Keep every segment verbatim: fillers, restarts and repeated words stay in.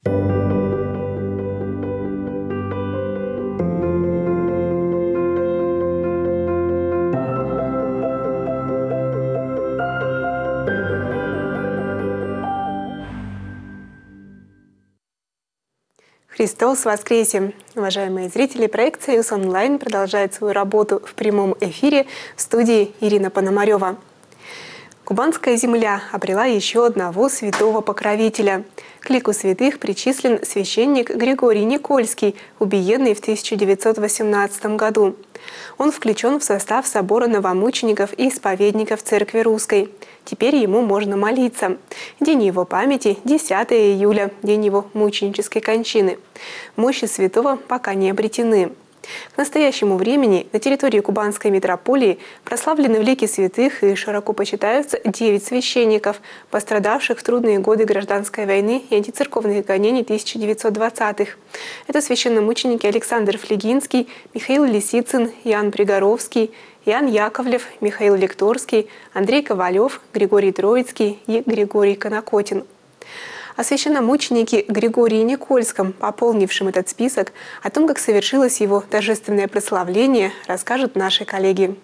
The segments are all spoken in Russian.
Христос воскресе! Уважаемые зрители, проект «Союз онлайн» продолжает свою работу в прямом эфире в студии Ирина Пономарева. Кубанская земля обрела еще одного святого покровителя. К лику святых причислен священник Григорий Никольский, убиенный в тысяча девятьсот восемнадцатом году. Он включен в состав собора новомучеников и исповедников Церкви Русской. Теперь ему можно молиться. День его памяти – десятого июля, день его мученической кончины. Мощи святого пока не обретены. К настоящему времени на территории Кубанской митрополии прославлены в лике святых и широко почитаются девять священников, пострадавших в трудные годы гражданской войны и антицерковных гонений тысяча девятьсот двадцатых. Это священномученики Александр Флегинский, Михаил Лисицын, Иоанн Пригоровский, Иоанн Яковлев, Михаил Лекторский, Андрей Ковалев, Григорий Троицкий и Григорий Конокотин. О священномученике Григории Никольском, пополнившем этот список, о том, как совершилось его торжественное прославление, расскажут наши коллеги.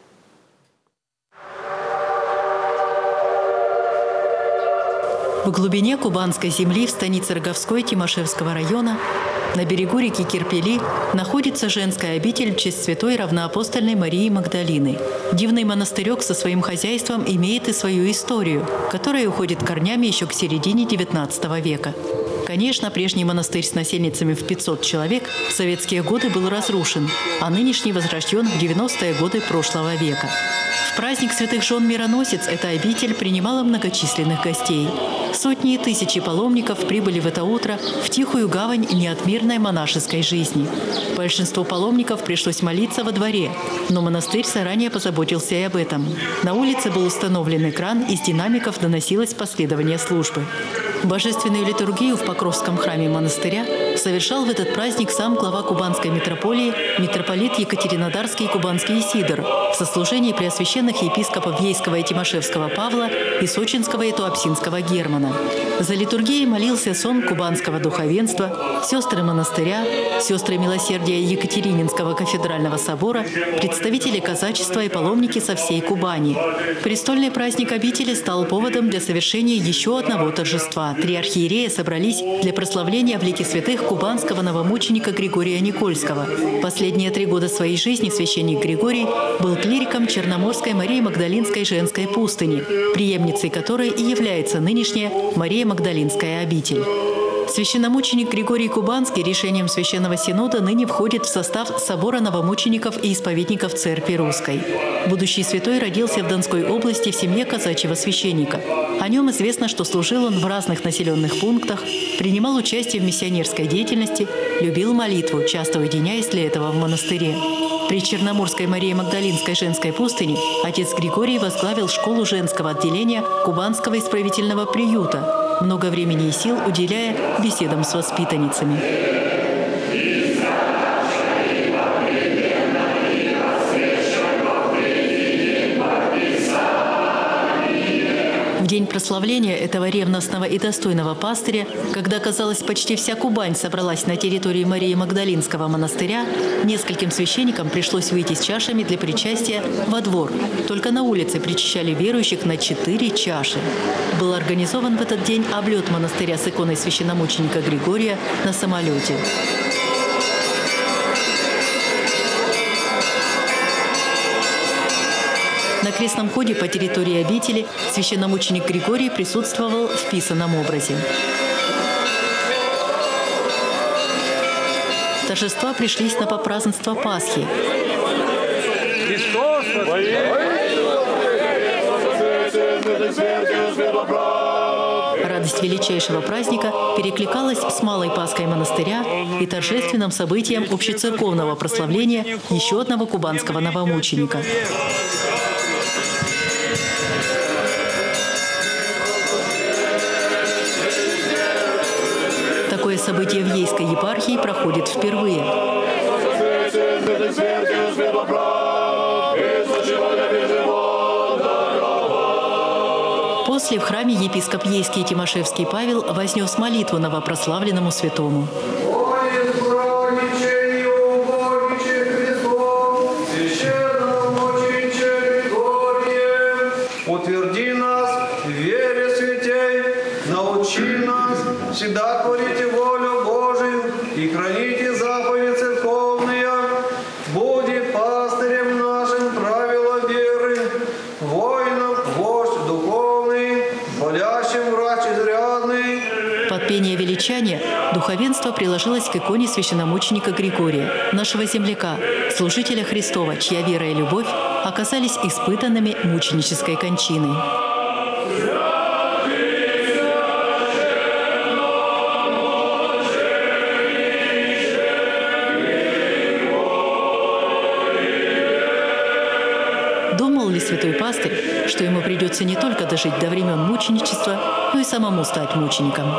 В глубине Кубанской земли, в станице Роговской Тимошевского района, на берегу реки Кирпели, находится женская обитель в честь святой равноапостольной Марии Магдалины. Дивный монастырек со своим хозяйством имеет и свою историю, которая уходит корнями еще к середине девятнадцатого века. Конечно, прежний монастырь с насельницами в пятьсот человек в советские годы был разрушен, а нынешний возрожден в девяностые годы прошлого века. В праздник святых жен Мироносец эта обитель принимала многочисленных гостей. Сотни и тысячи паломников прибыли в это утро в тихую гавань неотмирной монашеской жизни. Большинству паломников пришлось молиться во дворе, но монастырь заранее позаботился и об этом. На улице был установлен экран, из динамиков доносилось последование службы. Божественную литургию в Покровском храме монастыря совершал в этот праздник сам глава Кубанской митрополии, митрополит Екатеринодарский Кубанский Исидор, в сослужении преосвященных епископов Ейского и Тимошевского Павла и Сочинского и Туапсинского Германа. За литургией молился сон кубанского духовенства, сестры монастыря, сестры милосердия Екатерининского кафедрального собора, представители казачества и паломники со всей Кубани. Престольный праздник обители стал поводом для совершения еще одного торжества. Три архиерея собрались для прославления в лике святых кубанского новомученика Григория Никольского. Последние три года своей жизни священник Григорий был клириком Черноморской Марии Магдалинской женской пустыни, преемницей которой и является нынешняя Мария Магдалинская обитель. Священномученик Григорий Кубанский решением Священного Синода ныне входит в состав собора новомучеников и исповедников Церкви Русской. Будущий святой родился в Донской области в семье казачьего священника. О нем известно, что служил он в разных населенных пунктах, принимал участие в миссионерской деятельности, любил молитву, часто уединяясь для этого в монастыре. При Черноморской Марии Магдалинской женской пустыне отец Григорий возглавил школу женского отделения Кубанского исправительного приюта, много времени и сил уделяя беседам с воспитанницами. В день прославления этого ревностного и достойного пастыря, когда, казалось, почти вся Кубань собралась на территории Марии Магдалинского монастыря, нескольким священникам пришлось выйти с чашами для причастия во двор. Только на улице причащали верующих на четыре чаши. Был организован в этот день облет монастыря с иконой священномученика Григория на самолете. На крестном ходе по территории обители священномученик Григорий присутствовал в писаном образе. Торжества пришлись на попразднество Пасхи. Радость величайшего праздника перекликалась с Малой Пасхой монастыря и торжественным событием общецерковного прославления еще одного кубанского новомученика. Такое событие в Ейской епархии проходит впервые. После в храме епископ Ейский и Тимошевский Павел вознес молитву новопрославленному святому. Утверди нас в вере святей, научи нас всегда творите волю Божию и храните заповеди церковные. Буди пастырем нашим правила веры, воином вождь духовный, болящим врач изрядный. Под пение величания духовенство приложилось к иконе священномученика Григория, нашего земляка, служителя Христова, чья вера и любовь оказались испытанными мученической кончиной. Думал ли святой пастырь, что ему придется не только дожить до времен мученичества, но и самому стать мучеником?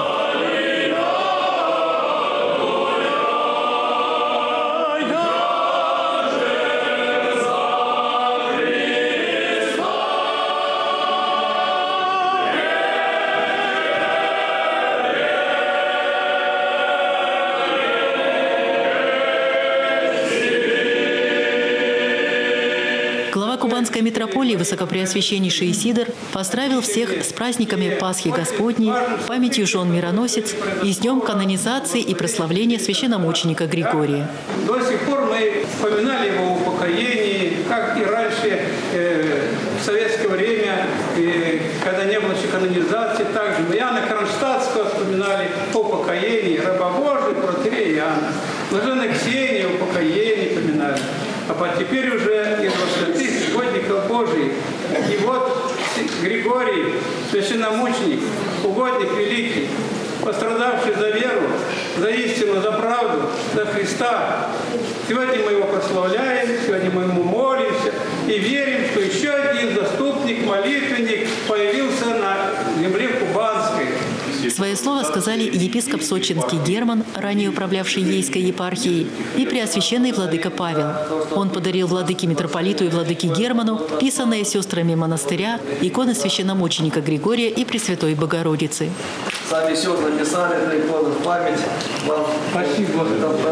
Глава Кубанской митрополии Высокопреосвященнейший Исидор поздравил всех с праздниками Пасхи Господней, памятью жен Мироносец и с днем канонизации и прославления священномученика Григория. До сих пор мы вспоминали его упокоение, как и раньше, э, в советское время, э, когда не было еще канонизации, также мы Иоанна Кронштадтского вспоминали о упокоении, раба Божия, протоиерея Иоанна, блаженной Ксении упокоение поминали. А теперь уже из святых угодников Божьих. И вот Григорий, священномученик, угодник великий, пострадавший за веру, за истину, за правду, за Христа. Сегодня мы его прославляем, сегодня мы ему молимся и верим, что еще один заступник, молитвенник появился на земле Кубанской. Свое слово сказали епископ Сочинский Герман, ранее управлявший Ейской епархией, и преосвященный владыка Павел. Он подарил владыке митрополиту и владыке Герману писанные сестрами монастыря иконы священномученика Григория и Пресвятой Богородицы. Сами сестры написали эту икону в память вам. Спасибо.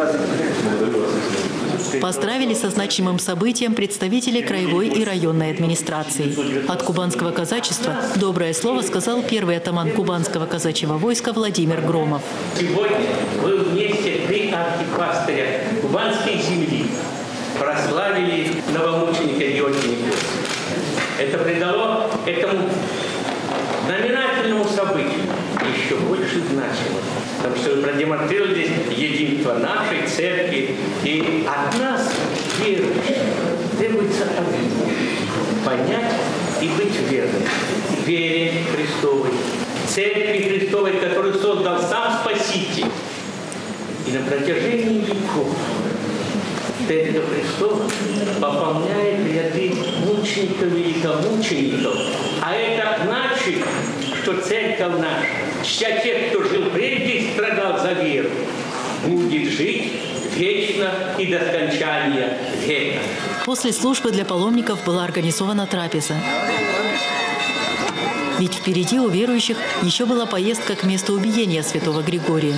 Поздравили со значимым событием представители краевой и районной администрации. От кубанского казачества доброе слово сказал первый атаман кубанского казачьего войска Владимир Громов. Сегодня вы вместе, три архипастыря кубанской земли, прославили новомученика Георгия. Это придало этому знаменательному событию еще больше значимости, потому что вы продемонстрировали здесь единство нашей церкви. И от нас, верующих, требуется одно – понять и быть верным. Вере Христовой, церкви Христовой, которую создал сам Спаситель. И на протяжении веков Церковь Христова пополняет ряды мучеников, великомучеников. А это значит, что церковь наша, чья тех, кто жил прежде и страдал за веру, будет жить вечно и до скончания века. После службы для паломников была организована трапеза. Ведь впереди у верующих еще была поездка к месту убиения святого Григория.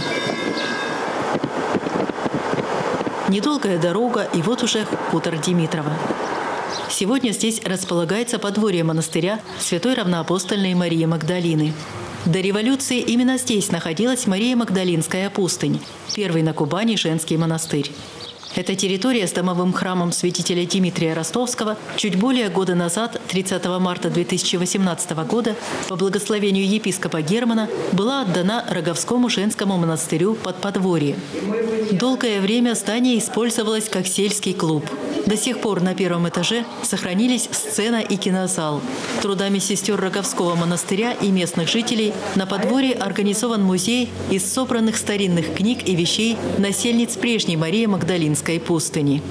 Недолгая дорога, и вот уже хутор Димитрово. Сегодня здесь располагается подворье монастыря Святой Равноапостольной Марии Магдалины. До революции именно здесь находилась Мария Магдалинская пустынь, первый на Кубани женский монастырь. Эта территория с домовым храмом святителя Дмитрия Ростовского чуть более года назад, тридцатого марта две тысячи восемнадцатого года, по благословению епископа Германа, была отдана Роговскому женскому монастырю под подворье. Долгое время здание использовалось как сельский клуб. До сих пор на первом этаже сохранились сцена и кинозал. Трудами сестер Роговского монастыря и местных жителей на подворье организован музей из собранных старинных книг и вещей насельниц прежней Марии Магдалинской пустыни.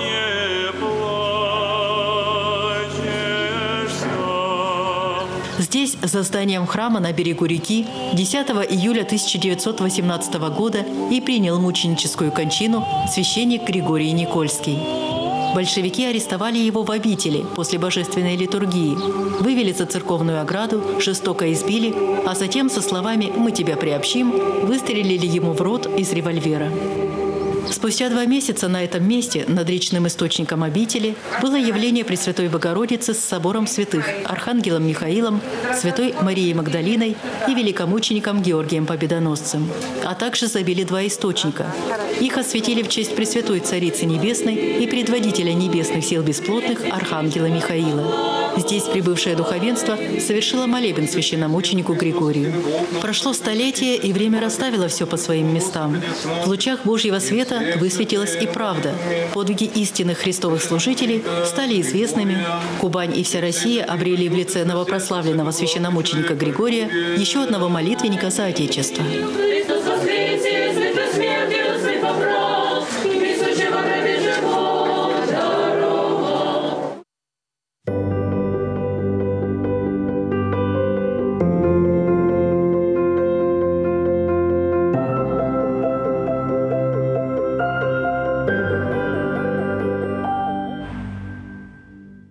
С Здесь, за зданием храма на берегу реки, десятого июля тысяча девятьсот восемнадцатого года и принял мученическую кончину священник Григорий Никольский. Большевики арестовали его в обители после божественной литургии, вывели за церковную ограду, жестоко избили, а затем со словами «Мы тебя приобщим» выстрелили ему в рот из револьвера. Спустя два месяца на этом месте, над речным источником обители, было явление Пресвятой Богородицы с собором святых Архангелом Михаилом, Святой Марией Магдалиной и великомучеником Георгием Победоносцем. А также забили два источника. Их осветили в честь Пресвятой Царицы Небесной и предводителя небесных сил бесплотных Архангела Михаила. Здесь прибывшее духовенство совершило молебен священномученику Григорию. Прошло столетие, и время расставило все по своим местам. В лучах Божьего света высветилась и правда. Подвиги истинных христовых служителей стали известными. Кубань и вся Россия обрели в лице новопрославленного священномученика Григория еще одного молитвенника за Отечество.